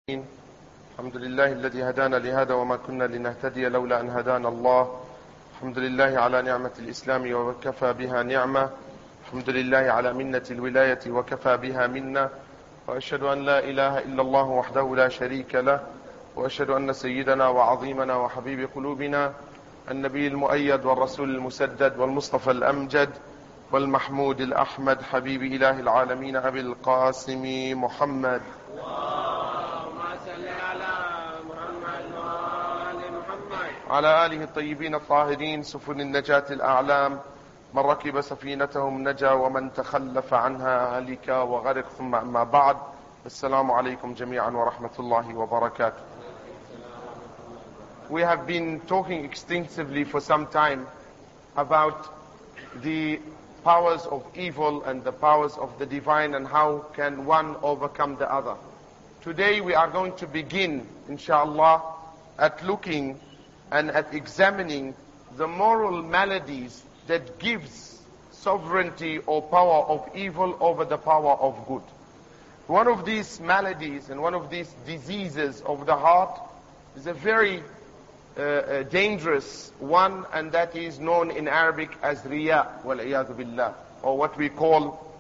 الحمد لله الذي هدانا لهذا وما كنا لنهتدي لولا أن هدانا الله. الحمد لله على نعمة الإسلام وكفى بها نعمة. الحمد لله على منة الولاية وكفى بها منة. وأشهد أن لا إله إلا الله وحده لا شريك له، وأشهد أن سيدنا وعظيمنا وحبيب قلوبنا النبي المؤيد والرسول المسدد والمصطفى الأمجد والمحمود الأحمد حبيب إله العالمين أبي القاسم محمد على آله الطيبين الطاهرين سفن النجاة الأعلام، من ركب سفينتهم نجا ومن تخلف عنها هلك وغرق. ثم أما بعد، السلام عليكم جميعا ورحمة الله وبركاته. We have been talking extensively for some time about the powers of evil and the powers of the divine and how can one overcome the other. Today we are going to begin, inshallah, at looking and at examining the moral maladies that gives sovereignty or power of evil over the power of good. One of these maladies and one of these diseases of the heart is a very dangerous one, and that is known in Arabic as riya, wal-iyadhu billah, or what we call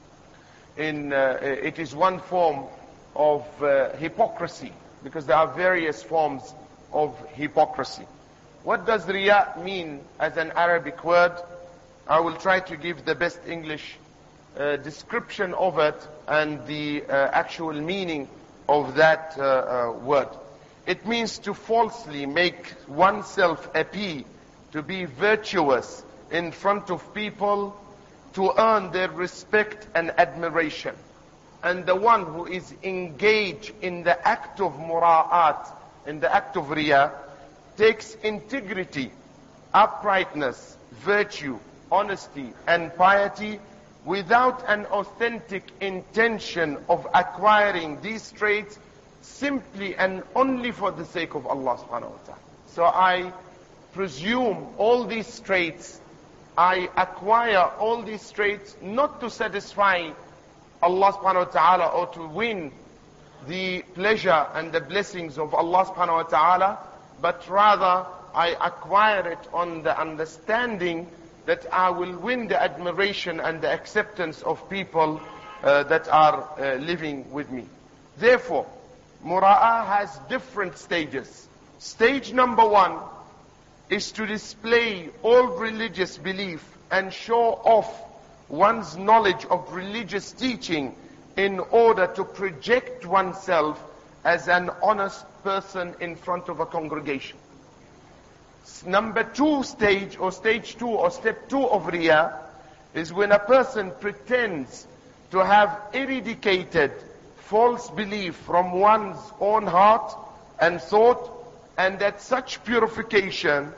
it is one form of hypocrisy, because there are various forms of hypocrisy. What does riya mean as an Arabic word? I will try to give the best English description of it and the actual meaning of that word. It means to falsely make oneself appear to be virtuous in front of people, to earn their respect and admiration. And the one who is engaged in the act of mura'at, in the act of riya, takes integrity, uprightness, virtue, honesty, and piety without an authentic intention of acquiring these traits, simply and only for the sake of Allah subhanahu wa ta'ala. So I presume all these traits, I acquire all these traits not to satisfy Allah subhanahu wa ta'ala or to win the pleasure and the blessings of Allah subhanahu wa ta'ala, but rather I acquire it on the understanding that I will win the admiration and the acceptance of people that are living with me. Therefore, Mura'ah has different stages. Stage number one is to display all religious belief and show off one's knowledge of religious teaching in order to project oneself as an honest person in front of a congregation. Number two stage, or stage two, or step two of Riya, is when a person pretends to have eradicated false belief from one's own heart and thought, and that such purification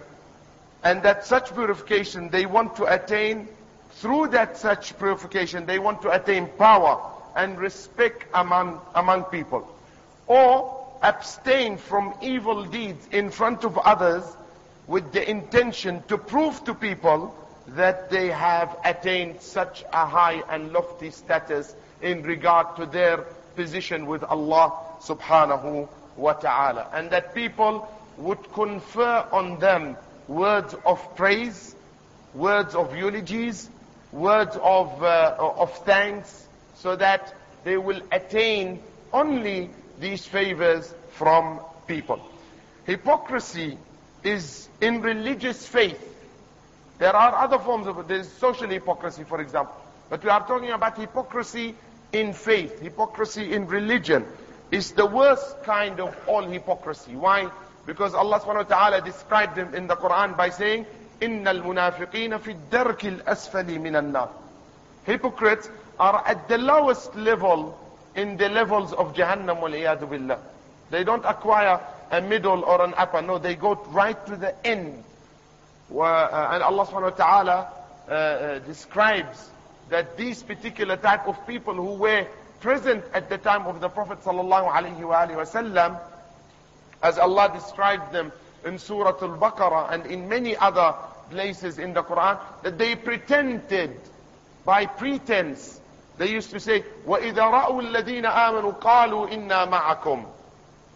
they want to attain, through that such purification they want to attain power and respect among people, or abstain from evil deeds in front of others with the intention to prove to people that they have attained such a high and lofty status in regard to their position with Allah subhanahu wa ta'ala, and that people would confer on them words of praise, words of eulogies, words of thanks, so that they will attain only these favors from people. Hypocrisy is in religious faith. There are other forms of it. There is social hypocrisy, for example, but we are talking about hypocrisy in faith. Hypocrisy in religion is the worst kind of all hypocrisy. Why? Because Allah subhanahu wa ta'ala described them in the Quran by saying, إِنَّ الْمُنَافِقِينَ فِي الدَّرْكِ الْأَسْفَلِ مِنَ النَّارِ. Hypocrites are at the lowest level in the levels of Jahannam, wal-iyadu billah. They don't acquire a middle or an upper. No, they go right to the end. And Allah subhanahu wa ta'ala describes that these particular type of people who were present at the time of the Prophet sallallahu alaihi wasallam, as Allah described them in Surah Al-Baqarah and in many other places in the Quran, that they pretended, by pretense, they used to say, وَإِذَا رَأُوا الَّذِينَ آمَنُوا قَالُوا إِنَّا مَعَكُمْ.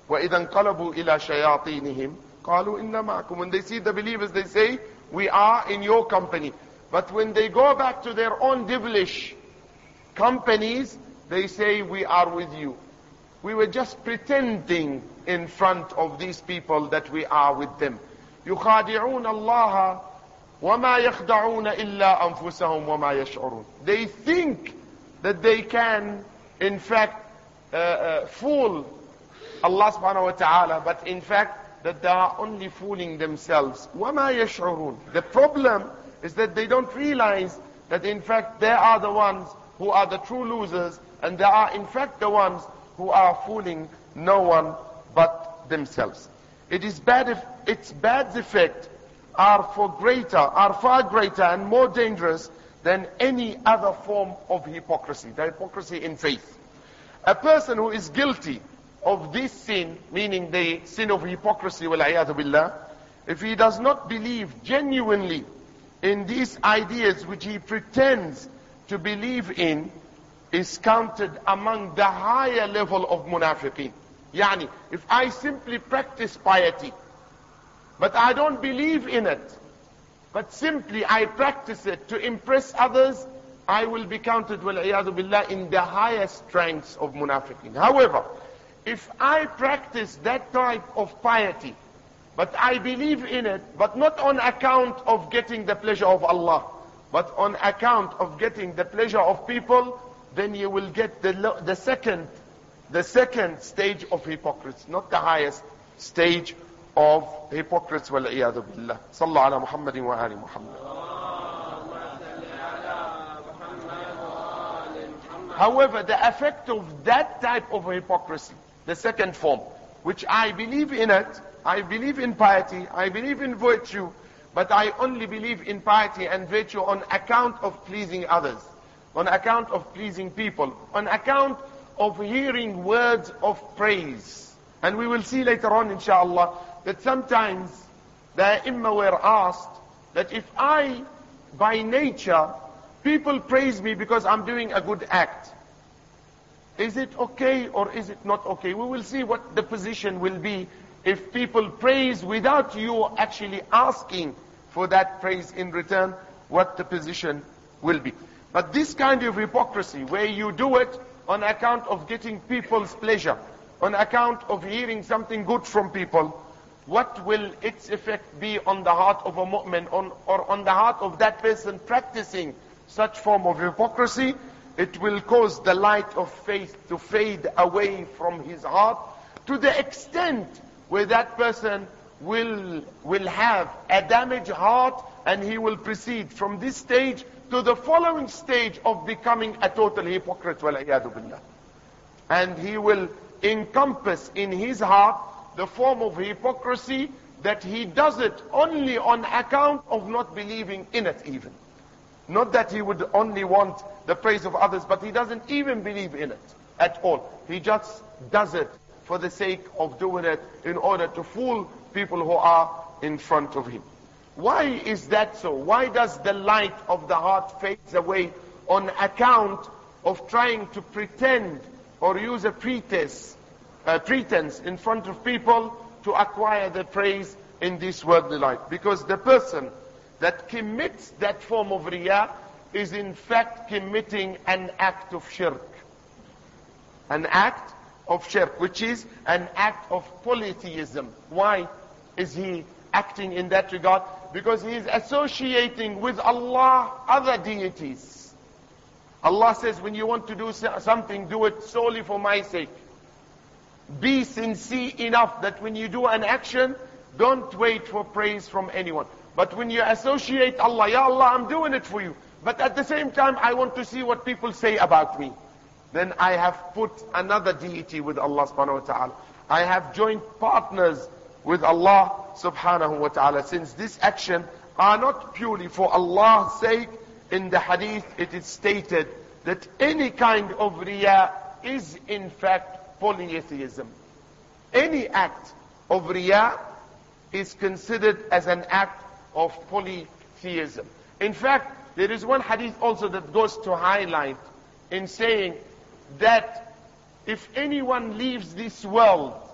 وَإِذَا انْقَلَبُوا إِلَى شَيَاطِينِهِمْ قَالُوا إِنَّا مَعَكُمْ. When they see the believers, they say, we are in your company. But when they go back to their own devilish companies, they say, we are with you. We were just pretending in front of these people that we are with them. يُخَادِعُونَ اللَّهَ وَمَا يَخْدَعُونَ إِلَّا أَنفُسَهُمْ وَمَا يَشْعُرُونَ. They think that they can, in fact, fool Allah subhanahu wa ta'ala, but in fact, that they are only fooling themselves. وَمَا يَشْعُرُونَ. The problem is that they don't realize that in fact they are the ones who are the true losers, and they are in fact the ones who are fooling no one but themselves. It is bad if its bad effects are far greater and more dangerous than any other form of hypocrisy, the hypocrisy in faith. A person who is guilty of this sin, meaning the sin of hypocrisy, وَالْعِيَاذُ بِاللَّهِ, if he does not believe genuinely in these ideas which he pretends to believe in, is counted among the higher level of munafiqeen. Yani, if I simply practice piety, but I don't believe in it, but simply I practice it to impress others, I will be counted, وَالْعِيَاذُ بِاللَّهِ, in the highest ranks of munafiqeen. However, if I practice that type of piety, but I believe in it, but not on account of getting the pleasure of Allah, but on account of getting the pleasure of people, then you will get the second stage of hypocrisy, not the highest stage of hypocrites. وَالْعِيَاذُ بِاللَّهِ. صَلَّى عَلَى مُحَمَّدٍ وَآلِ مُحَمَّدٍ. However, the effect of that type of hypocrisy, the second form, which I believe in it, I believe in piety, I believe in virtue, but I only believe in piety and virtue on account of pleasing others, on account of pleasing people, on account of hearing words of praise. And we will see later on, inshallah, that sometimes the Imam were asked that if I, by nature, people praise me because I'm doing a good act, is it okay or is it not okay? We will see what the position will be if people praise without you actually asking for that praise in return, what the position will be. But this kind of hypocrisy, where you do it on account of getting people's pleasure, on account of hearing something good from people, what will its effect be on the heart of a mu'min, or on the heart of that person practicing such form of hypocrisy? It will cause the light of faith to fade away from his heart, to the extent where that person will have a damaged heart, and he will proceed from this stage to the following stage of becoming a total hypocrite, وَالْعِيَاذُ بِاللَّهِ. And he will encompass in his heart the form of hypocrisy that he does it only on account of not believing in it even. Not that he would only want the praise of others, but he doesn't even believe in it at all. He just does it for the sake of doing it in order to fool people who are in front of him. Why is that so? Why does the light of the heart fade away on account of trying to pretend or use a pretense in front of people to acquire the praise in this worldly life? Because the person that commits that form of riyah is in fact committing an act of shirk. An act of shirk, which is an act of polytheism. Why is he acting in that regard? Because he is associating with Allah other deities. Allah says, when you want to do something, do it solely for my sake. Be sincere enough that when you do an action, don't wait for praise from anyone. But when you associate Allah, Ya Allah, I'm doing it for you, but at the same time I want to see what people say about me, then I have put another deity with Allah subhanahu wa ta'ala. I have joined partners with Allah subhanahu wa ta'ala. Since this action are not purely for Allah's sake, in the hadith it is stated that any kind of riyah is in fact polytheism. Any act of riyah is considered as an act of polytheism. In fact, there is one hadith also that goes to highlight in saying that if anyone leaves this world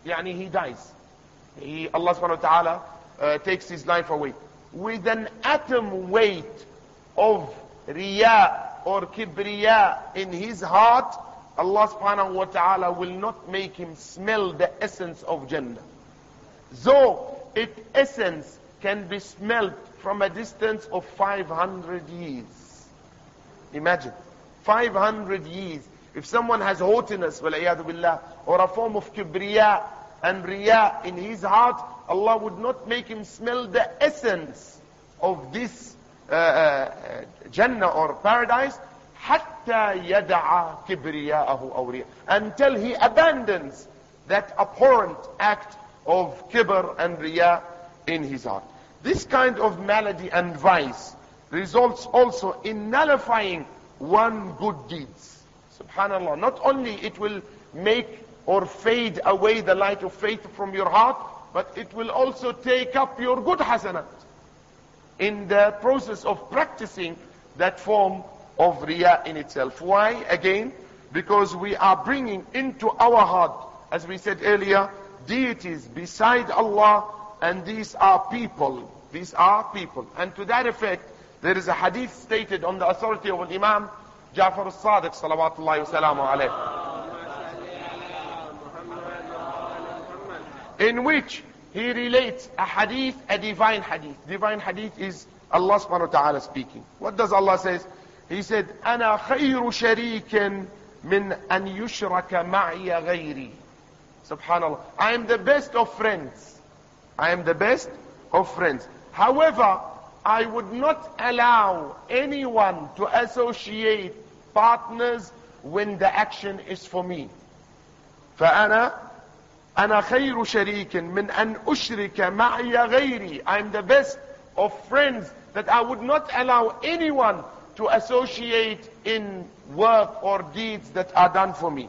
Yani he dies. Allah subhanahu wa ta'ala takes his life away. With an atom weight of riya or kibriya in his heart, Allah subhanahu wa ta'ala will not make him smell the essence of Jannah. Though its essence can be smelled from a distance of 500 years. Imagine, 500 years. If someone has haughtiness, wal'iyadu billah, or a form of kibriya and riya in his heart, Allah would not make him smell the essence of this Jannah or paradise, حتى يدع كبرياءه أو رياء, until he abandons that abhorrent act of kibr and riya in his heart. This kind of malady and vice results also in nullifying one good deeds. Subhanallah. Not only it will make or fade away the light of faith from your heart, but it will also take up your good hasanat in the process of practicing that form of riya in itself. Why? Again, because we are bringing into our heart, as we said earlier, deities beside Allah, and these are people. These are people. And to that effect, there is a hadith stated on the authority of Imam Ja'far al-Sadiq salawatullahi wa salamu alayhi, in which he relates a hadith, a divine hadith. Divine hadith is Allah subhanahu wa ta'ala speaking. What does Allah say? He said, أَنَا خَيْرُ شَرِيكٍ مِّنْ أَنْ يُشْرَكَ مَعِيَ غَيْرِي. Subhanallah. I am the best of friends. I am the best of friends. However, I would not allow anyone to associate partners when the action is for me. فَأَنَا خَيْرُ شَرِيكٍ مِّنْ أَنْ أُشْرِكَ مَعِيَ غَيْرِي. I am the best of friends that I would not allow anyone to associate in work or deeds that are done for me.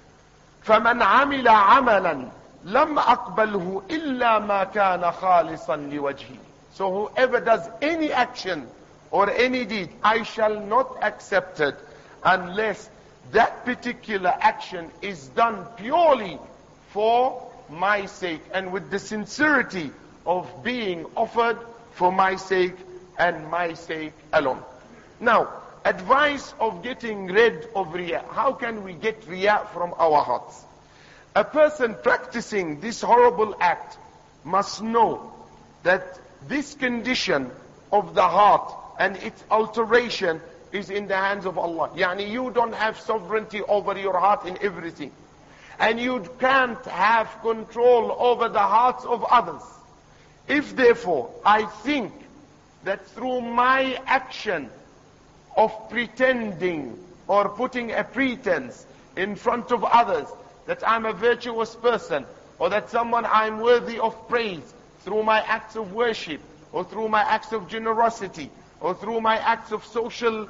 فَمَنْ عَمِلَ عَمَلًا لَمْ أَقْبَلْهُ إِلَّا مَا كَانَ خَالِصًا لِوَجْهِي. So whoever does any action or any deed, I shall not accept it unless that particular action is done purely for my sake and with the sincerity of being offered for my sake and my sake alone. Now, advice of getting rid of riya. How can we get riya from our hearts? A person practicing this horrible act must know that this condition of the heart and its alteration is in the hands of Allah. Yani you don't have sovereignty over your heart in everything. And you can't have control over the hearts of others. If therefore I think that through my action of pretending or putting a pretense in front of others that I'm a virtuous person, or that someone I'm worthy of praise through my acts of worship, or through my acts of generosity, or through my acts of social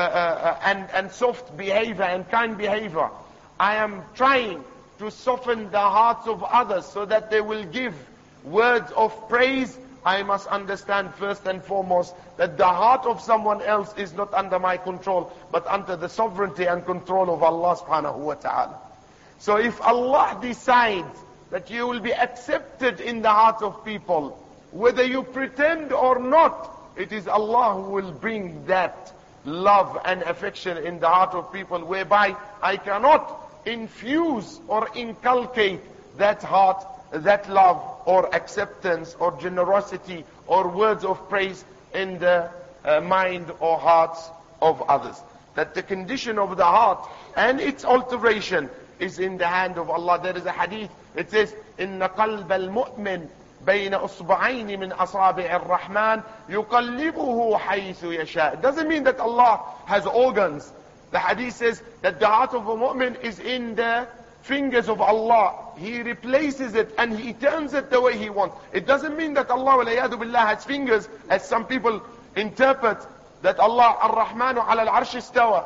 and soft behavior and kind behavior, I am trying to soften the hearts of others so that they will give words of praise, I must understand first and foremost that the heart of someone else is not under my control, but under the sovereignty and control of Allah subhanahu wa ta'ala. So if Allah decides that you will be accepted in the hearts of people, whether you pretend or not, it is Allah who will bring that love and affection in the heart of people, whereby I cannot infuse or inculcate that heart, that love or acceptance or generosity or words of praise in the mind or hearts of others. That the condition of the heart and its alteration is in the hand of Allah. There is a hadith, it says, إِنَّ قَلْبَ الْمُؤْمِنِ بَيْنَ أُصْبَعَيْنِ مِنْ أَصَابِعِ الرَّحْمَنِ يُقَلِّبُهُ حَيْثُ يَشَاءُ. It doesn't mean that Allah has organs. The hadith says that the heart of a mu'min is in the fingers of Allah. He replaces it and He turns it the way He wants. It doesn't mean that Allah walayadu billah has fingers, as some people interpret that Allah ar-Rahmanu ala al-arsh istawa.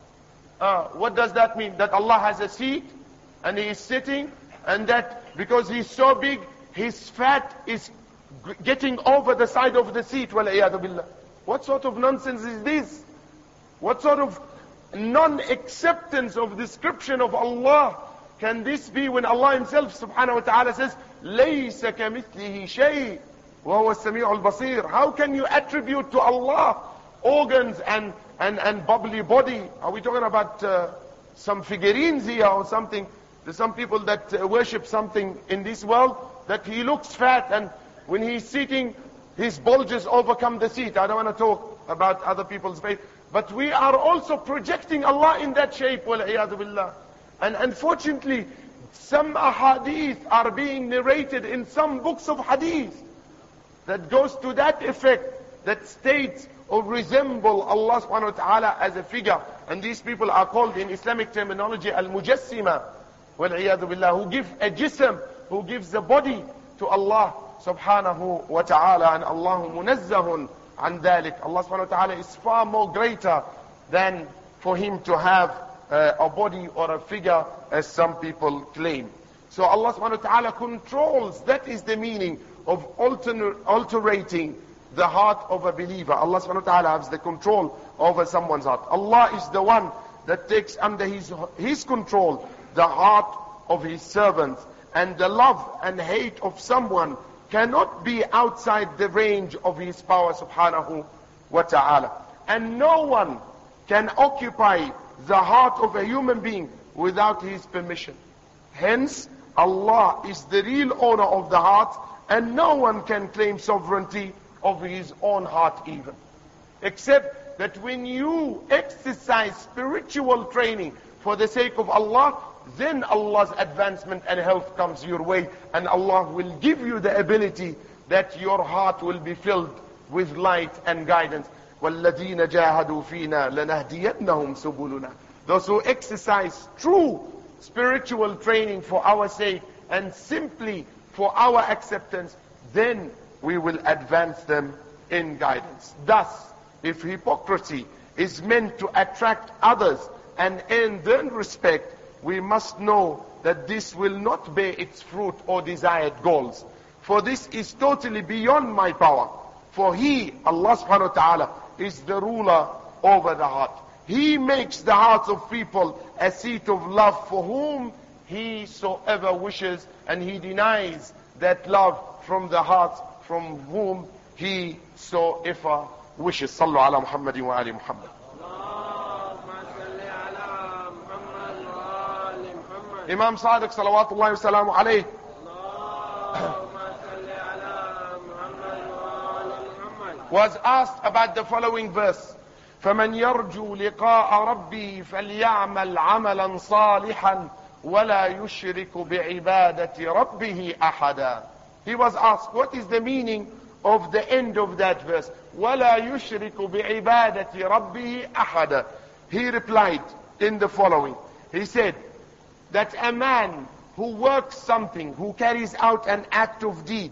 What does that mean? That Allah has a seat and He is sitting, and that because He's so big, His fat is getting over the side of the seat. Walayadu billah. What sort of nonsense is this? What sort of non-acceptance of description of Allah Can this be when Allah himself subhanahu wa ta'ala says, لَيْسَ كَمِثْلِهِ شَيْءٍ وَهُوَ السَّمِيعُ الْبَصِيرُ? How can you attribute to Allah organs and bubbly body? Are we talking about some figurines here or something? There's some people that worship something in this world that he looks fat, and when he's sitting, his bulges overcome the seat. I don't want to talk about other people's faith, but we are also projecting Allah in that shape, wal-iyadu billah. And unfortunately, some ahadith are being narrated in some books of hadith that goes to that effect, that states or resemble Allah subhanahu wa ta'ala as a figure. And these people are called in Islamic terminology al-mujassima, wal-iyadu billah, who give a jism, who gives the body to Allah subhanahu wa ta'ala. And Allahu munazzahun an dhalik. Allah subhanahu wa ta'ala is far more greater than for him to have a body or a figure as some people claim. So Allah subhanahu wa ta'ala controls. That is the meaning of alterating the heart of a believer. Allah subhanahu wa ta'ala has the control over someone's heart. Allah is the one that takes under his control the heart of his servants. And the love and hate of someone cannot be outside the range of his power subhanahu wa ta'ala. And no one can occupy the heart of a human being without his permission. Hence, Allah is the real owner of the heart, and no one can claim sovereignty of his own heart even. Except that when you exercise spiritual training for the sake of Allah, then Allah's advancement and health comes your way, and Allah will give you the ability that your heart will be filled with light and guidance. وَالَّذِينَ جَاهَدُوا فِينَا لَنَهْدِيَنَّهُمْ سُبُلُنَا. Those who exercise true spiritual training for our sake and simply for our acceptance, then we will advance them in guidance. Thus, if hypocrisy is meant to attract others and earn their respect, we must know that this will not bear its fruit or desired goals. For this is totally beyond my power. For He, Allah subhanahu wa ta'ala, is the ruler over the heart. He makes the hearts of people a seat of love for whom He so ever wishes, and He denies that love from the hearts from whom He so ever wishes. Sallu ala Muhammadin wa ali Muhammad. Imam Sadiq salawatullahi wa salamu alayhi was asked about the following verse. فَمَنْ يَرْجُو لِقَاءَ رَبِّهِ فَلْيَعْمَلْ عَمَلًا صَالِحًا وَلَا يُشْرِكُ بِعِبَادَةِ رَبِّهِ أَحَدًا. He was asked, what is the meaning of the end of that verse? وَلَا يُشْرِكُ بِعِبَادَةِ رَبِّهِ أَحَدًا. He replied in the following. He said that a man who works something, who carries out an act of deed,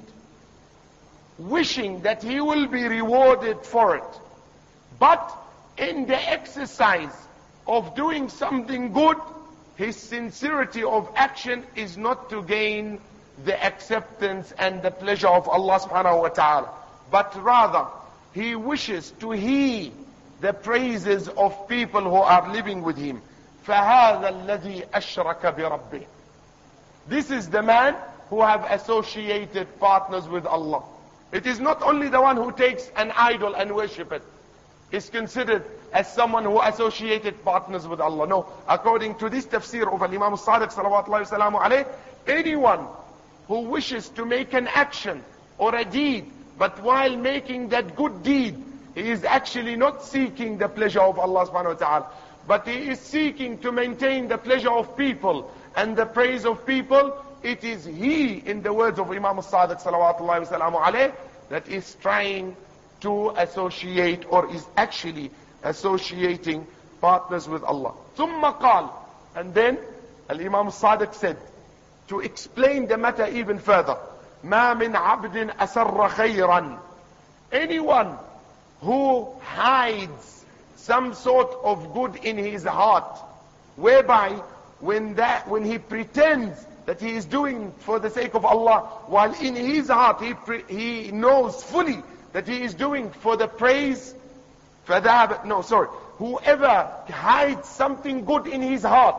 wishing that he will be rewarded for it, but in the exercise of doing something good, his sincerity of action is not to gain the acceptance and the pleasure of Allah subhanahu wa ta'ala, but rather he wishes to hear the praises of people who are living with him. فَهَذَا الَّذِي أَشْرَكَ بِرَبِّهِ. This is the man who have associated partners with Allah. It is not only the one who takes an idol and worship it is considered as someone who associated partners with Allah. No, according to this tafsir of Imam Sadiq salawatullahi wa salamu alayhi, anyone who wishes to make an action or a deed, but while making that good deed, he is actually not seeking the pleasure of Allah subhanahu wa ta'ala, but he is seeking to maintain the pleasure of people and the praise of people. It is he, in the words of Imam Sadiq salawatullahi wa salamu alayhi, that is trying to associate or is actually associating partners with Allah. ثُمَّ قال, and then Imam Sadiq said, to explain the matter even further, مَا مِنْ عَبْدٍ أَسَرَّ خَيْرًا. Anyone who hides some sort of good in his heart, whereby when he pretends that he is doing for the sake of Allah, while in his heart he knows fully that he is doing for the praise, whoever hides something good in his heart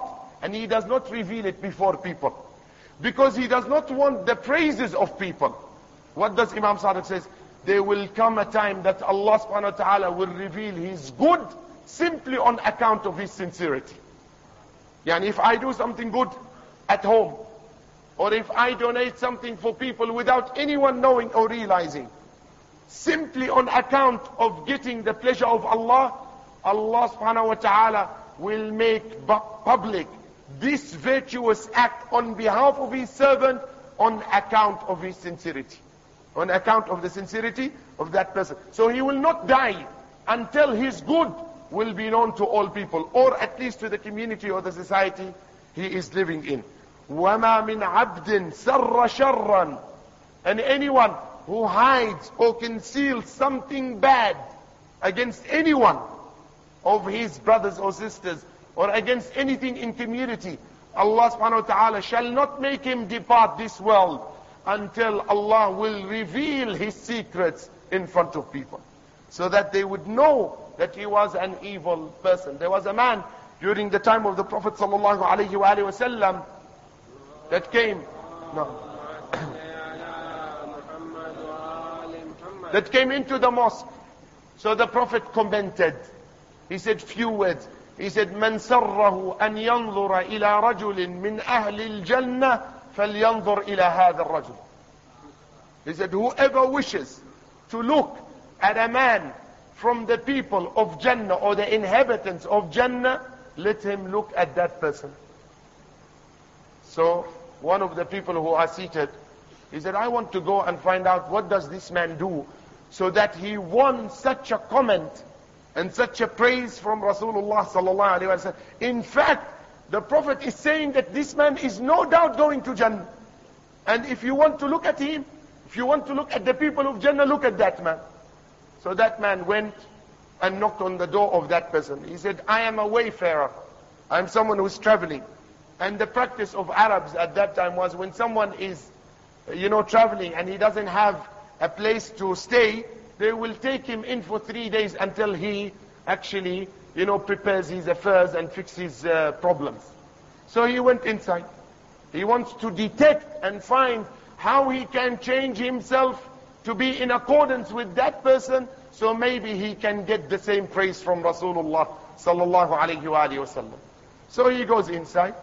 and he does not reveal it before people. Because he does not want the praises of people. What does Imam Sadiq says? There will come a time that Allah subhanahu wa ta'ala will reveal his good simply on account of his sincerity. Yani if I do something good at home, or if I donate something for people without anyone knowing or realizing, simply on account of getting the pleasure of Allah, Allah subhanahu wa ta'ala will make public this virtuous act on behalf of his servant on account of his sincerity. On account of the sincerity of that person. So he will not die until his good will be known to all people, or at least to the community or the society he is living in. وَمَا مِنْ عَبْدٍ سَرَّ شَرًّا. And anyone who hides or conceals something bad against anyone of his brothers or sisters, or against anything in community, Allah subhanahu wa ta'ala shall not make him depart this world until Allah will reveal his secrets in front of people, so that they would know that he was an evil person. There was a man during the time of the Prophet sallallahu alaihi wasallam that came, that came into the mosque. So the Prophet commented. He said few words. He said, "Man sarrahu an yanzura ila rajulin min ahli al-jannah فَلْيَنْظُرْ إِلَى هَذَا الرَّجُلِ." He said, whoever wishes to look at a man from the people of Jannah or the inhabitants of Jannah, let him look at that person. So one of the people who are seated, he said, I want to go and find out what does this man do so that he won such a comment and such a praise from Rasulullah sallallahu alaihi wasallam. In fact, the Prophet is saying that this man is no doubt going to Jannah. And if you want to look at him, if you want to look at the people of Jannah, look at that man. So that man went and knocked on the door of that person. He said, I am a wayfarer. I am someone who is traveling. And the practice of Arabs at that time was when someone is, traveling and he doesn't have a place to stay, they will take him in for 3 days until he actually prepares his affairs and fixes problems. So he went inside. He wants to detect and find how he can change himself to be in accordance with that person, so maybe he can get the same praise from Rasulullah sallallahu alayhi wa sallam. So he goes inside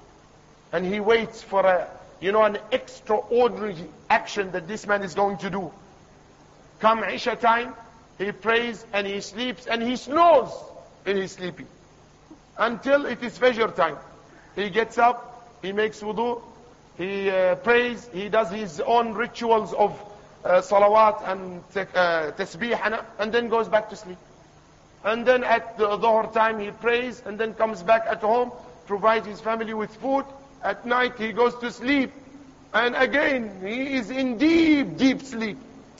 and he waits for an extraordinary action that this man is going to do. Come Isha time, he prays and he sleeps and he snores in his sleeping until it is Fajr time. He gets up, he makes wudu, he prays, he does his own rituals of salawat and tasbih, and then goes back to sleep. And then at the dhuhr time he prays and then comes back at home, provides his family with food. At night he goes to sleep, and again he is in deep, deep sleep.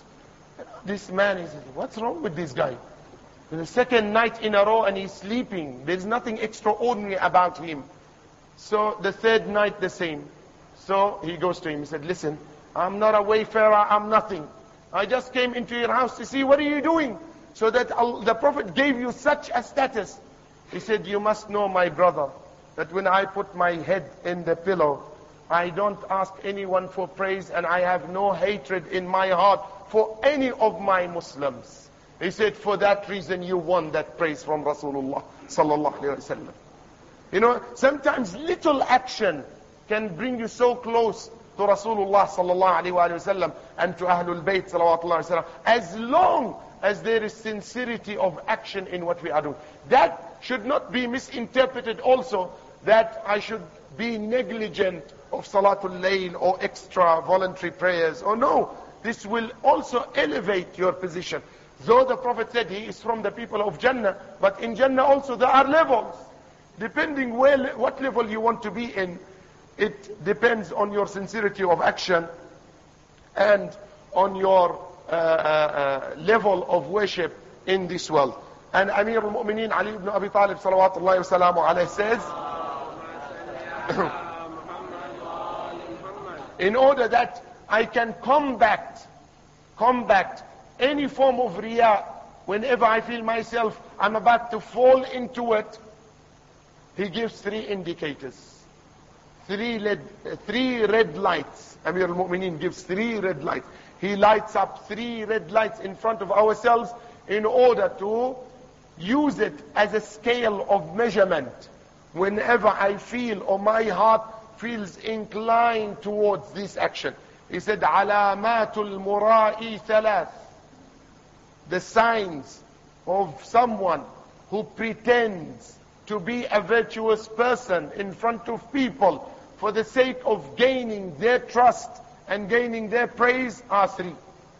This man is, what's wrong with this guy? The second night in a row and he's sleeping. There's nothing extraordinary about him. So the third night the same. So he goes to him, he said, listen, I'm not a wayfarer, I'm nothing. I just came into your house to see what are you doing, so that the Prophet gave you such a status. He said, you must know, my brother, that when I put my head in the pillow, I don't ask anyone for praise, and I have no hatred in my heart for any of my Muslims. He said, for that reason you won that praise from Rasulullah sallallahu alaihi wasallam. Sometimes little action can bring you so close to Rasulullah sallallahu alaihi wasallam and to Ahlul Bayt sallallahu alaihi wasallam, as long as there is sincerity of action in what we are doing. That should not be misinterpreted also, that I should be negligent of Salatul Layl or extra voluntary prayers. Oh no, this will also elevate your position. Though the Prophet said he is from the people of Jannah, but in Jannah also there are levels. Depending what level you want to be in, it depends on your sincerity of action and on your level of worship in this world. And Amir al-Mu'mineen Ali ibn Abi Talib salawatullahi wa salamu alayhi says, in order that I can combat any form of riyā, whenever I feel myself I'm about to fall into it, he gives 3 indicators. 3 red lights. Amir al-Mu'mineen gives 3 red lights. He lights up 3 red lights in front of ourselves in order to use it as a scale of measurement. Whenever I feel or my heart feels inclined towards this action. He said, عَلَامَاتُ الْمُرَائِي ثَلَاث. The signs of someone who pretends to be a virtuous person in front of people for the sake of gaining their trust and gaining their praise are 3.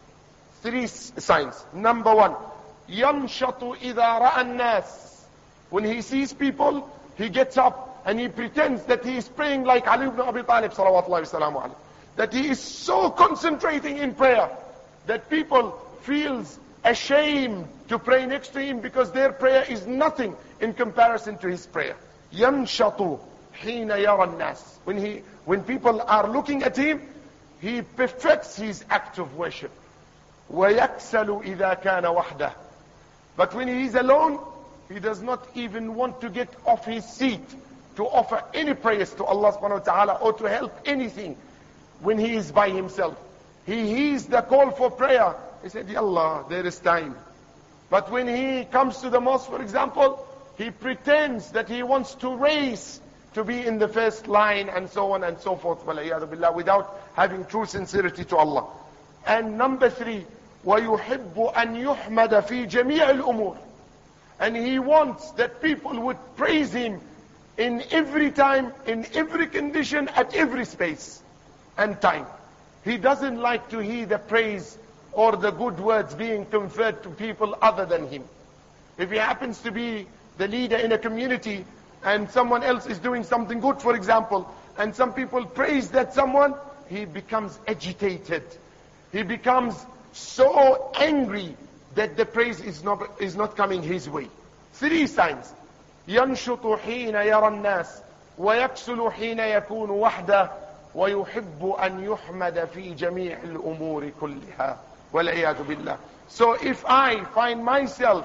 3 signs. Number 1, يَنْشَطُ إِذَا رَأَى النَّاسِ. When he sees people, he gets up and he pretends that he is praying like Ali ibn Abi Talib salawatullahi wasalamu alayhi. That he is so concentrating in prayer that people feels ashamed to pray next to him because their prayer is nothing in comparison to his prayer. يَنْشَطُ حِينَ يَرَى النَّاسِ. When people are looking at him, he perfects his act of worship. وَيَكْسَلُ إِذَا كَانَ وَحْدَهُ. But when he is alone, he does not even want to get off his seat to offer any praise to Allah subhanahu wa ta'ala or to help anything when he is by himself. He hears the call for prayer. He said, Ya Allah, there is time. But when he comes to the mosque, for example, he pretends that he wants to race to be in the first line and so on and so forth, without having true sincerity to Allah. And number 3, وَيُحِبُّ أَن يُحْمَدَ فِي جَمِيعِ الْأُمُورِ. And he wants that people would praise him in every time, in every condition, at every space and time. He doesn't like to hear the praise or the good words being conferred to people other than him. If he happens to be the leader in a community and someone else is doing something good, for example, and some people praise that someone, he becomes agitated. He becomes so angry that the praise is not coming his way. 3 signs. يَنْشُطُ حِينَ يَرَى النَّاسِ وَيَكْسُلُ حِينَ يَكُونُ وَحْدَهُ وَيُحِبُّ أَنْ يُحْمَدَ فِي جَمِيعِ الْأُمُورِ كُلِّهَا وَالْعِيَاذُ بِاللَّهِ. So if I find myself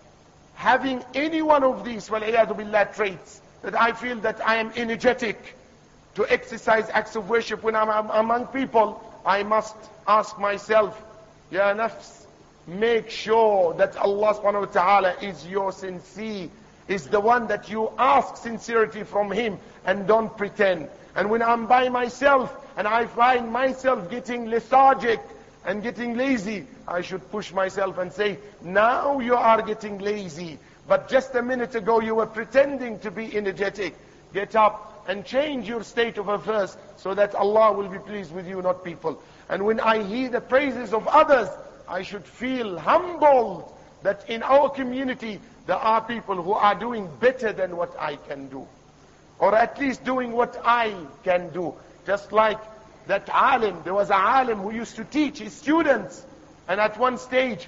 having any one of these وَالْعِيَاذُ بِاللَّهِ traits, that I feel that I am energetic to exercise acts of worship when I'm among people, I must ask myself, Ya nafs, make sure that Allah subhanahu wa ta'ala is your sincere, is the one that you ask sincerity from him and don't pretend. And when I'm by myself and I find myself getting lethargic and getting lazy, I should push myself and say, now you are getting lazy, but just a minute ago you were pretending to be energetic. Get up and change your state of affairs so that Allah will be pleased with you, not people. And when I hear the praises of others, I should feel humbled that in our community there are people who are doing better than what I can do, or at least doing what I can do. Just like that alim, there was a alim who used to teach his students, and at one stage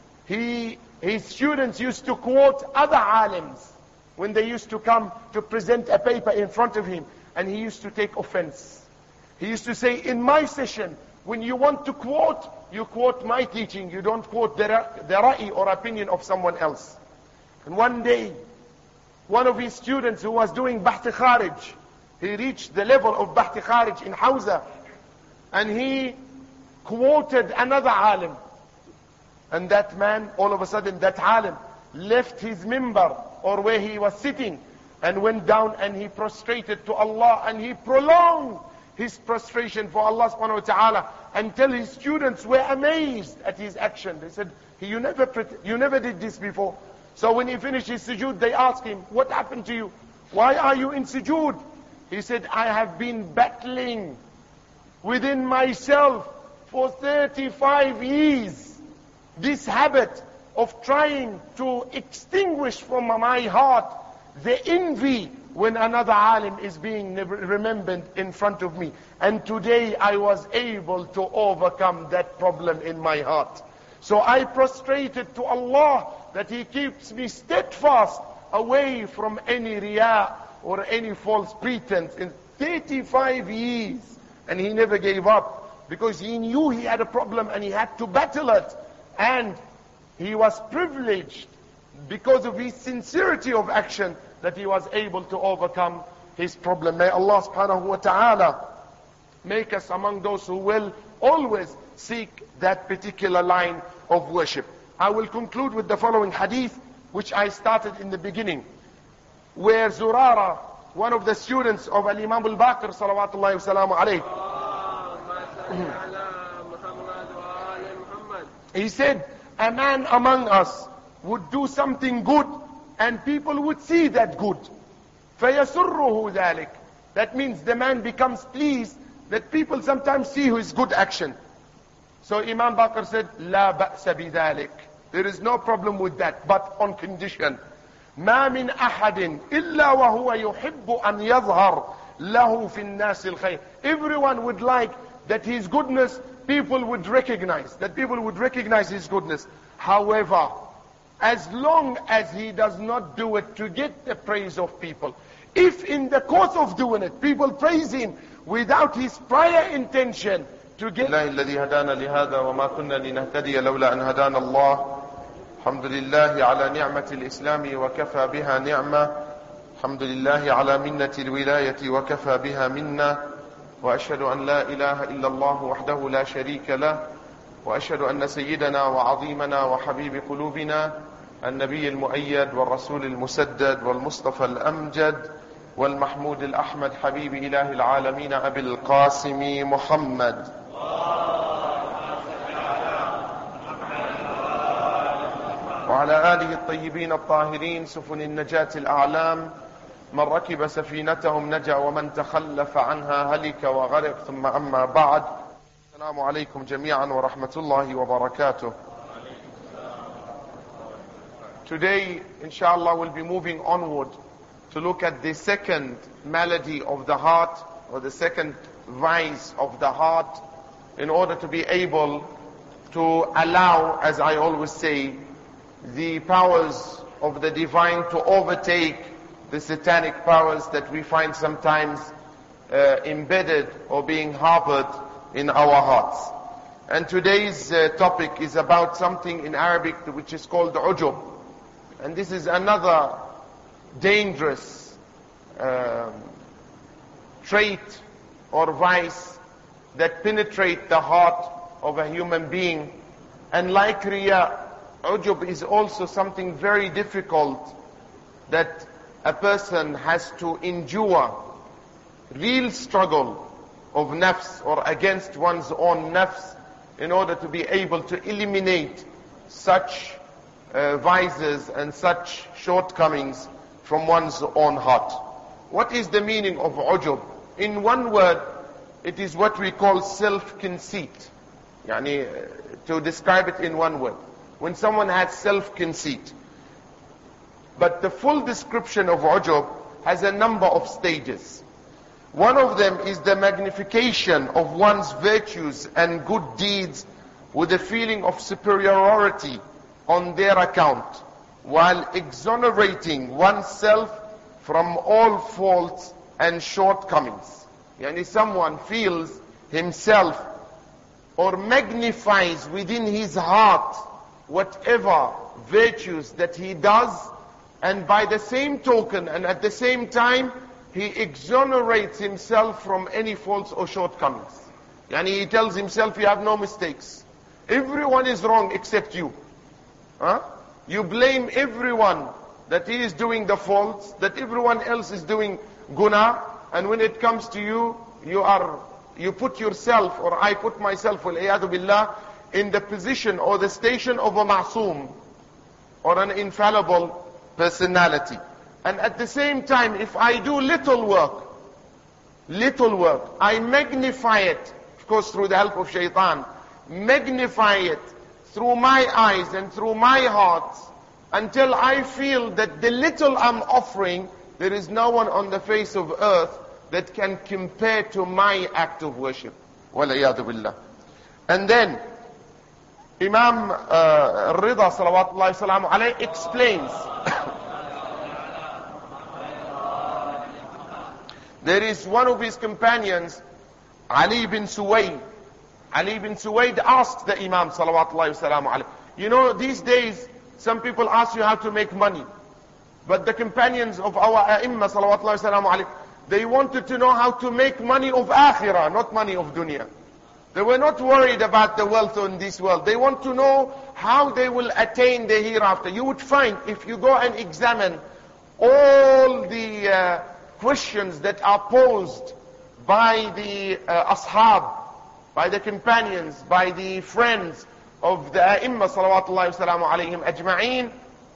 his students used to quote other alims when they used to come to present a paper in front of him, and he used to take offense. He used to say, in my session, when you want to quote, you quote my teaching, you don't quote the ra'i or opinion of someone else. And one day, one of his students who was doing Bahth Kharij, he reached the level of Bahth Kharij in Hawza, and he quoted another alim. And that man, all of a sudden, that alim left his mimbar, or where he was sitting, and went down and he prostrated to Allah, and he prolonged his prostration for Allah subhanahu wa ta'ala until his students were amazed at his action. They said, you never did this before. So when he finished his sujood, they asked him, what happened to you? Why are you in sujood? He said, I have been battling within myself for 35 years this habit of trying to extinguish from my heart the envy when another alim is being remembered in front of me. And today I was able to overcome that problem in my heart. So I prostrated to Allah that He keeps me steadfast away from any riya or any false pretense in 35 years. And he never gave up because he knew he had a problem and he had to battle it. And he was privileged because of his sincerity of action that he was able to overcome his problem. May Allah subhanahu wa ta'ala make us among those who will always seek that particular line of worship. I will conclude with the following hadith, which I started in the beginning, where Zurara, one of the students of Al-Imam al-Baqir salawatullahi wa salamu alayhi, he said, a man among us would do something good and people would see that good. فَيَسُرُّهُ ذَلِكَ. That means the man becomes pleased that people sometimes see his good action. So Imam Baqir said, لا بأس بذلك. There is no problem with that, but on condition. ما من أحد إلا وهو يحب أن يظهر له في الناس الخير. Everyone would like that his goodness, people would recognize, that people would recognize his goodness. However, as long as he does not do it to get the praise of people, if in the course of doing it, people praise him without his prior intention to get... الذي هدانا لهذا وما كنا لنهتدي لولا أن هدانا الله. الحمد لله على نعمة الإسلام وكفى بها نعمة. الحمد لله على منة الولاية وكفى بها منا. وأشهد أن لا إله إلا الله وحده لا شريك له. وأشهد أن سيدنا وعظيمنا وحبيب قلوبنا النبي المؤيد والرسول المسدد والمصطفى الأمجد والمحمود الأحمد حبيب إله العالمين أبي القاسم محمد وعلى آله الطيبين الطاهرين سفن النجاة الأعلام من ركب سفينتهم نجا ومن تخلف عنها هلك وغرق. ثم أما بعد. السلام عليكم جميعا ورحمة الله وبركاته. Today, inshallah, we'll be moving onward to look at the second malady of the heart, or the second vice of the heart, in order to be able to allow, as I always say, the powers of the divine to overtake the satanic powers that we find sometimes embedded or being harbored in our hearts. And today's topic is about something in Arabic which is called ujub. And this is another dangerous trait or vice that penetrates the heart of a human being. And like riya, ujub is also something very difficult that a person has to endure. Real struggle of nafs, or against one's own nafs, in order to be able to eliminate such vices and such shortcomings from one's own heart. What is the meaning of ujub? In one word, it is what we call self-conceit. To describe it in one word, when someone has self-conceit. But the full description of ujub has a number of stages. One of them is the magnification of one's virtues and good deeds with a feeling of superiority on their account, while exonerating oneself from all faults and shortcomings. Someone feels himself or magnifies within his heart whatever virtues that he does, and by the same token and at the same time, he exonerates himself from any faults or shortcomings. He tells himself, you have no mistakes. Everyone is wrong except you. You blame everyone that he is doing the faults, that everyone else is doing guna, and when it comes to you, you put yourself, or I put myself, wal-iyadu billah, in the position or the station of a ma'soom, or an infallible personality. And at the same time, if I do little work, I magnify it, of course through the help of shaitan, magnify it through my eyes and through my heart, until I feel that the little I'm offering, there is no one on the face of earth that can compare to my act of worship. Wal-iyadu billah. And then, Imam Rida salawatullahi salamu alayhi explains, there is one of his companions, Ali bin Suwayd. Ali bin Suwayd asked the Imam salawatullahi salamu alayhi, these days, some people ask you how to make money. But the companions of our A'imma, salawatullahi salamu alayhi, they wanted to know how to make money of akhirah, not money of dunya. They were not worried about the wealth in this world. They want to know how they will attain the hereafter. You would find, if you go and examine all the questions that are posed by the ashab, by the companions, by the friends of the A'imma, salawatullahi salamu alayhim ajma'een,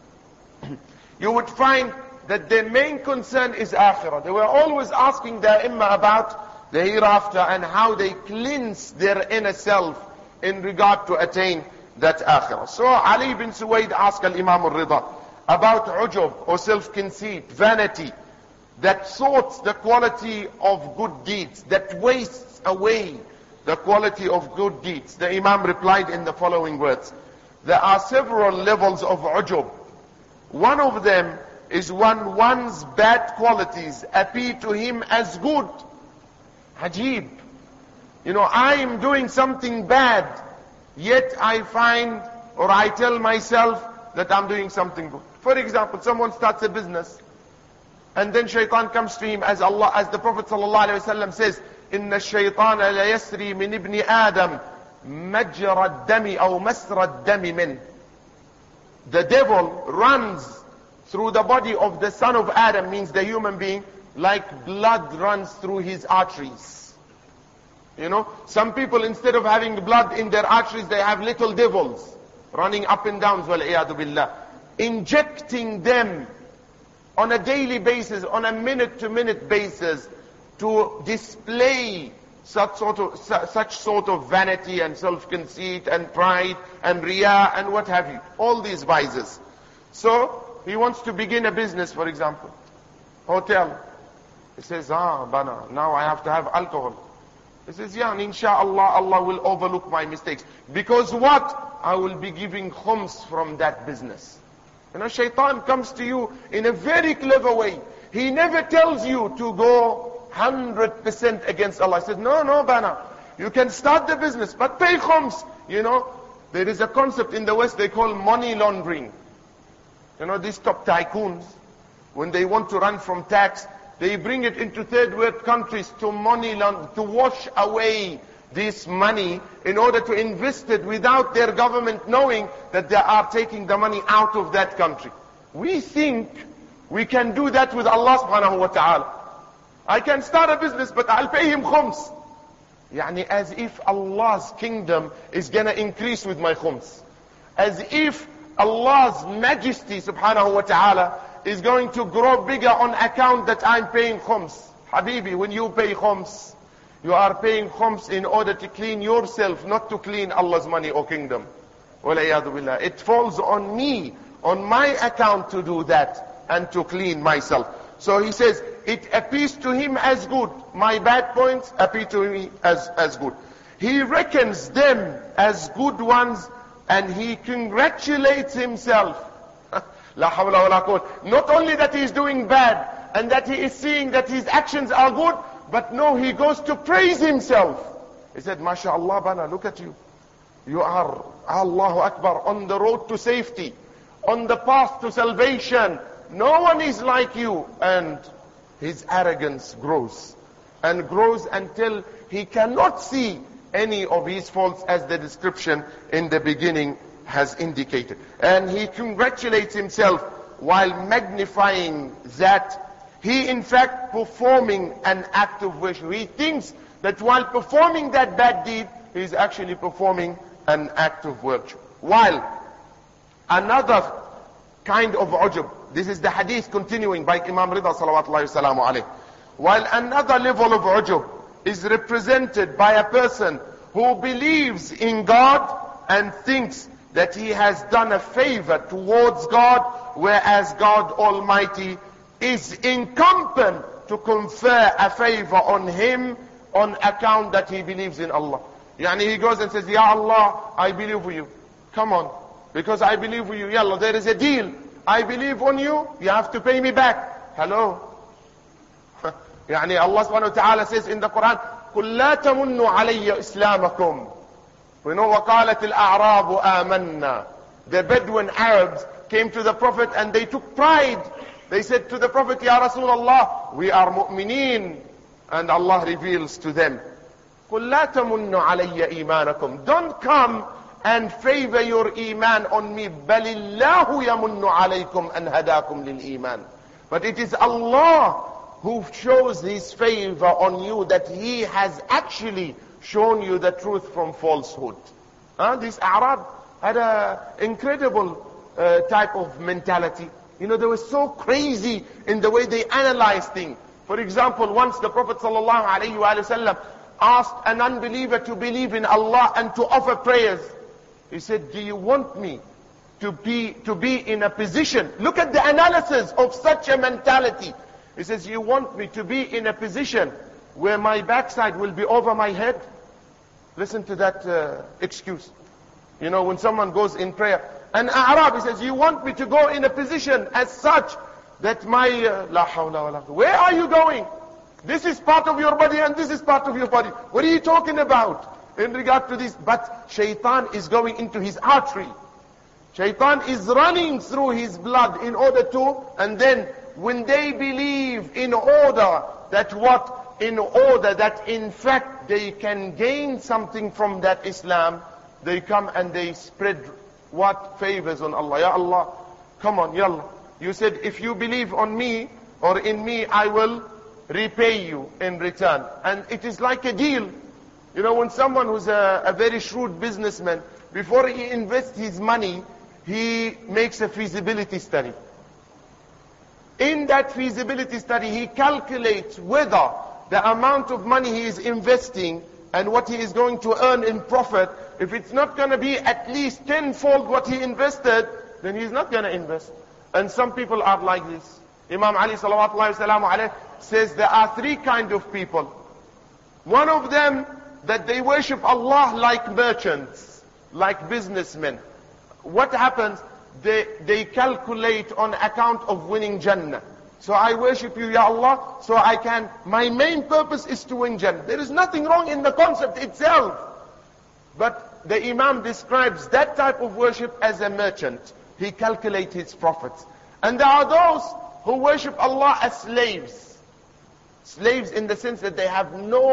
you would find that their main concern is akhirah. They were always asking the A'imma about the hereafter and how they cleanse their inner self in regard to attain that akhirah. So Ali bin Suwaid asked Al-Imam al-Rida about ujub or self-conceit, vanity, that thwarts the quality of good deeds, that wastes away the quality of good deeds. The Imam replied in the following words: there are several levels of ujub. One of them is when one's bad qualities appear to him as good. Ajib. You know, I am doing something bad, yet I find, or I tell myself that I'm doing something good. For example, someone starts a business, and then shaitan comes to him, as the Prophet ﷺ says, إن الشيطان لا يسري من ابن آدم مجرى الدم أو مسرى الدم منه. The devil runs through the body of the son of Adam, means the human being, like blood runs through his arteries. You know, some people, instead of having blood in their arteries, they have little devils running up and down, wal-iyadu billah, injecting them on a daily basis, on a minute-to-minute basis, to display such sort of vanity and self-conceit and pride and riyah and what have you. All these vices. So, he wants to begin a business, for example. Hotel. He says, bana, now I have to have alcohol. He says, yeah, inshallah, Allah will overlook my mistakes. Because what? I will be giving khums from that business. You know, shaitan comes to you in a very clever way. He never tells you to go 100% against Allah. He says, no, bana. You can start the business, but pay khums. You know, there is a concept in the West they call money laundering. You know, these top tycoons, when they want to run from tax, they bring it into third world countries to to wash away this money in order to invest it without their government knowing that they are taking the money out of that country. We think we can do that with Allah subhanahu wa ta'ala. I can start a business, but I'll pay him khums. Yani as if Allah's kingdom is gonna increase with my khums. As if Allah's majesty subhanahu wa ta'ala is going to grow bigger on account that I'm paying khums. Habibi, when you pay khums, you are paying khums in order to clean yourself, not to clean Allah's money or kingdom. Walayadu billah. It falls on me, on my account to do that and to clean myself. So he says, it appears to him as good. My bad points appear to me as good. He reckons them as good ones and he congratulates himself. La hawla wa la quwwata. Not only that he is doing bad and that he is seeing that his actions are good, but no, he goes to praise himself. He said, MashaAllah, bana, look at you. You are, Allahu Akbar, on the road to safety, on the path to salvation. No one is like you. And his arrogance grows and grows until he cannot see any of his faults, as the description in the beginning has indicated. And he congratulates himself while magnifying that he in fact performing an act of virtue. He thinks that while performing that bad deed, he is actually performing an act of virtue. While another kind of ujub, this is the hadith continuing by Imam Rida salawatullahi salamu alayhi. While another level of ujub is represented by a person who believes in God and thinks that he has done a favor towards God, whereas God Almighty is incompetent to confer a favor on him on account that he believes in Allah. Yani he goes and says, Ya Allah, I believe you. Come on, because I believe you. Ya Allah, there is a deal. I believe on you, you have to pay me back. Hello? Yani Allah subhanahu wa ta'ala says in the Quran, قُلْ لَا تَمُنُّوا عَلَيَّ إِسْلَامَكُمْ. We know وَقَالَتِ الْأَعْرَابُ آمَنَّا. The Bedouin Arabs came to the Prophet and they took pride They said to the Prophet, Ya Rasulullah, we are mu'mineen. And Allah reveals to them, قُلْ لَا تَمُنُّ عَلَيَّ إِيمَانَكُمْ. Don't come and favor your iman on me. بَلِ اللَّهُ يَمُنُّ عَلَيْكُمْ أَنْ هَدَاكُمْ لِلْإِيمَانِ. But it is Allah who shows His favor on you, that He has actually shown you the truth from falsehood. This Arab had an incredible type of mentality. You know, they were so crazy in the way they analyze things. For example, once the Prophet ﷺ asked an unbeliever to believe in Allah and to offer prayers. He said, do you want me to be in a position? Look at the analysis of such a mentality. He says, you want me to be in a position where my backside will be over my head? Listen to that excuse. You know, when someone goes in prayer, an Arab, he says, you want me to go in a position as such that my, la hawla wa la quwwata. Where are you going? This is part of your body and this is part of your body. What are you talking about in regard to this? But shaitan is going into his artery. Shaitan is running through his blood in order to, and then when they believe in order that what? In order that in fact they can gain something from that Islam, they come and they spread what? Favors on Allah. Ya Allah, come on, yallah. You said, if you believe on me or in me, I will repay you in return. And it is like a deal. You know, when someone who's a very shrewd businessman, before he invests his money, he makes a feasibility study. In that feasibility study, he calculates whether the amount of money he is investing and what he is going to earn in profit, if it's not going to be at least tenfold what he invested, then he's not going to invest. And some people are like this. Imam Ali sallallahu alayhi says there are three kinds of people. One of them, that they worship Allah like merchants, like businessmen. What happens? They calculate on account of winning Jannah. So I worship you, Ya Allah, so I can, my main purpose is to win Jannah. There is nothing wrong in the concept itself. But the Imam describes that type of worship as a merchant. He calculates his profits. And there are those who worship Allah as slaves. Slaves in the sense that they have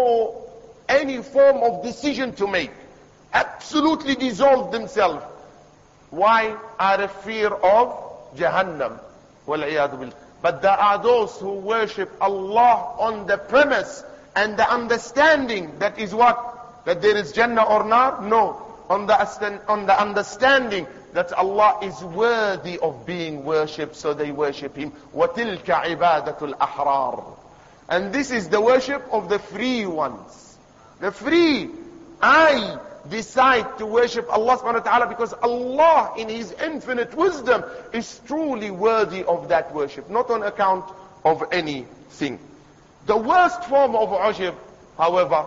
any form of decision to make. Absolutely dissolve themselves. Why? Out of fear of Jahannam. Wal-iyadu billah. But there are those who worship Allah on the premise and the understanding that is what? That there is Jannah or Nar? No. On the understanding that Allah is worthy of being worshipped, so they worship Him. وَتِلْكَ عِبَادَةُ الْأَحْرَارِ. And this is the worship of the free ones. The free. I decide to worship Allah subhanahu wa ta'ala because Allah in His infinite wisdom is truly worthy of that worship, not on account of anything. The worst form of ujub, however,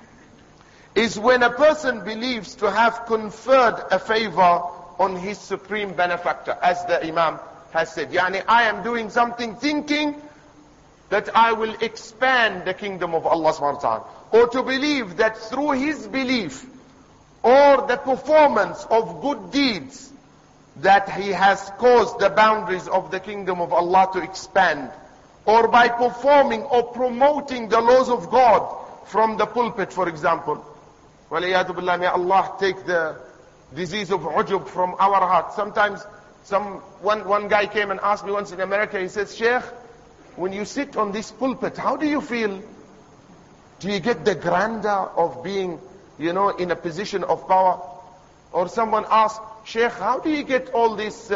is when a person believes to have conferred a favor on his supreme benefactor, as the Imam has said. Yani, I am doing something thinking that I will expand the kingdom of Allah subhanahu wa ta'ala. Or to believe that through his belief or the performance of good deeds that he has caused the boundaries of the kingdom of Allah to expand. Or by performing or promoting the laws of God from the pulpit, for example. وَلِيَادُ بِاللَّهِ, may Allah take the disease of ujub from our heart. Sometimes one guy came and asked me once in America, he says, Sheikh, when you sit on this pulpit, how do you feel? Do you get the grandeur of being, in a position of power? Or someone asked, Sheikh, how do you get all this,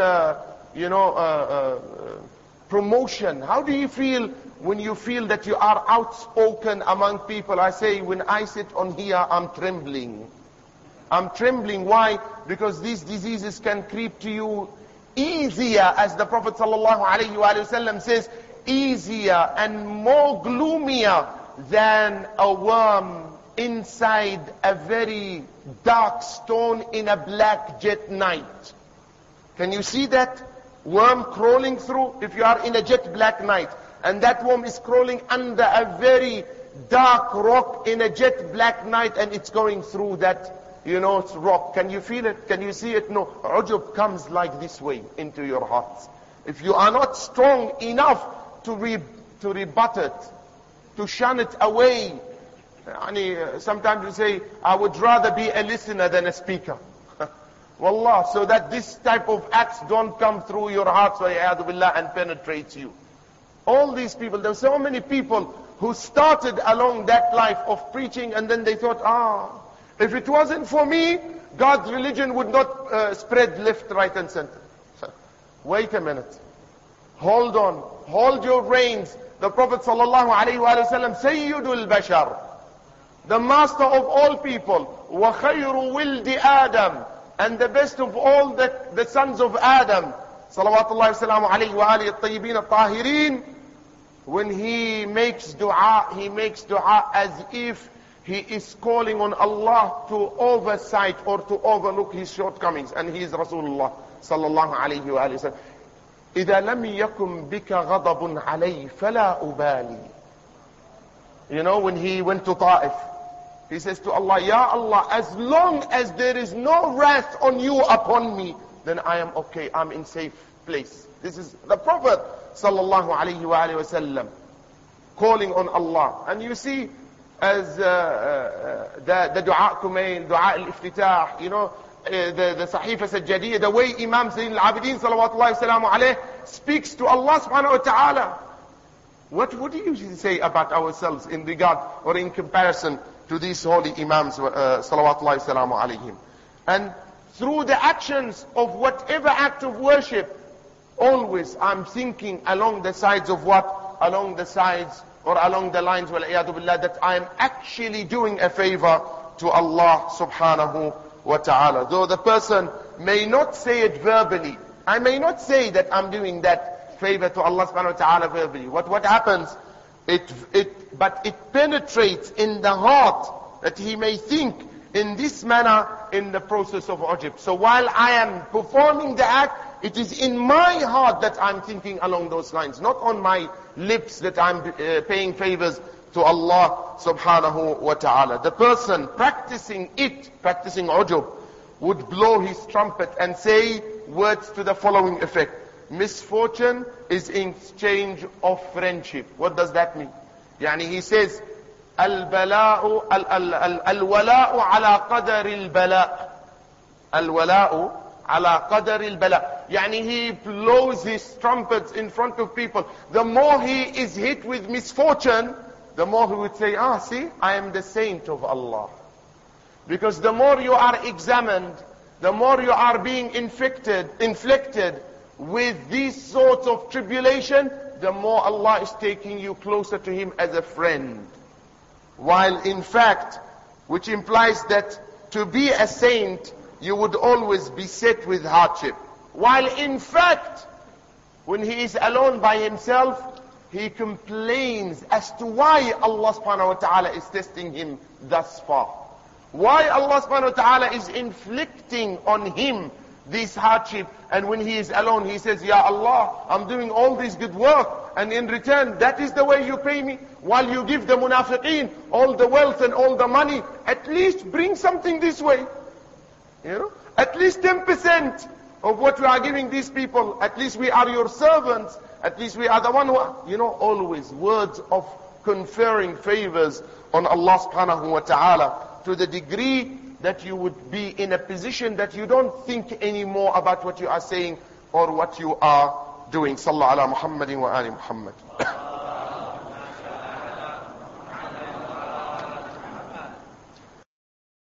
promotion? How do you feel when you feel that you are outspoken among people? I say, when I sit on here, I'm trembling. I'm trembling. Why? Because these diseases can creep to you easier, as the Prophet ﷺ says, easier and more gloomier than a worm inside a very dark stone in a black jet night. Can you see that worm crawling through? If you are in a jet black night and that worm is crawling under a very dark rock in a jet black night and it's going through that, rock. Can you feel it? Can you see it? No. Ujub comes like this way into your hearts. If you are not strong enough to rebut it, to shun it away. Sometimes you say, I would rather be a listener than a speaker. Wallah, so that this type of acts don't come through your heart, and penetrate you. All these people, there are so many people who started along that life of preaching, and then they thought, if it wasn't for me, God's religion would not spread left, right and center. Wait a minute. Hold on. Hold your reins. The Prophet ﷺ, Sayyidul Bashar, the master of all people, وَخَيْرُ وِلْدِ Adam, and the best of all the sons of Adam, salawatullahi wasalam alayhi wa alihi at-tayyibin at-tahirin. When he makes dua as if he is calling on Allah to oversight or to overlook his shortcomings. And he is Rasulullah sallallahu alayhi wa sallam. إِذَا لَمْ يَكُمْ بِكَ غَضَبٌ عَلَيْهِ فَلَا أُبَالِي. When he went to Ta'if, he says to Allah, Ya Allah, as long as there is no wrath on you upon me, then I am okay, I'm in safe place. This is the Prophet sallallahu alayhi wa sallam calling on Allah. And you see, as the dua kumain, dua al-iftitah, the Sahifa Sajjadiyya, the way Imam Zayn al-Abidin salawatullahi salamu alayh speaks to Allah subhanahu wa ta'ala. What do you say about ourselves in regard or in comparison to these holy Imams salawatullahi salamu alayhim? And through the actions of whatever act of worship, always I'm thinking along the sides of what? Along the sides or along the lines, wal-iyadu billah, that I'm actually doing a favor to Allah subhanahu wa ta'ala. Though the person may not say it verbally. I may not say that I'm doing that favor to Allah subhanahu wa ta'ala verbally. What happens? But it penetrates in the heart that he may think in this manner in the process of ujub. So while I am performing the act, it is in my heart that I'm thinking along those lines, not on my lips that I'm paying favors to Allah subhanahu wa ta'ala. The person practicing ujub, would blow his trumpet and say words to the following effect. Misfortune is in exchange of friendship. What does that mean? He says, Al-wala'u ala qadari al-bala'. Al-wala'u ala qadari al-bala'. He blows his trumpets in front of people. The more he is hit with misfortune, the more he would say, see, I am the saint of Allah. Because the more you are examined, the more you are being inflicted with these sorts of tribulation, the more Allah is taking you closer to Him as a friend. While in fact, which implies that to be a saint, you would always be set with hardship. While in fact, when he is alone by himself, he complains as to why Allah subhanahu wa ta'ala is testing him thus far. Why Allah subhanahu wa ta'ala is inflicting on him this hardship, and when he is alone he says, Ya Allah, I'm doing all this good work, and in return that is the way you pay me? While you give the munafiqeen all the wealth and all the money, at least bring something this way. At least 10% of what we are giving these people, at least we are your servants, at least we are the one who always words of conferring favors on Allah subhanahu wa ta'ala, to the degree that you would be in a position that you don't think anymore about what you are saying or what you are doing. Sallallahu ala Muhammadin wa ali Muhammad.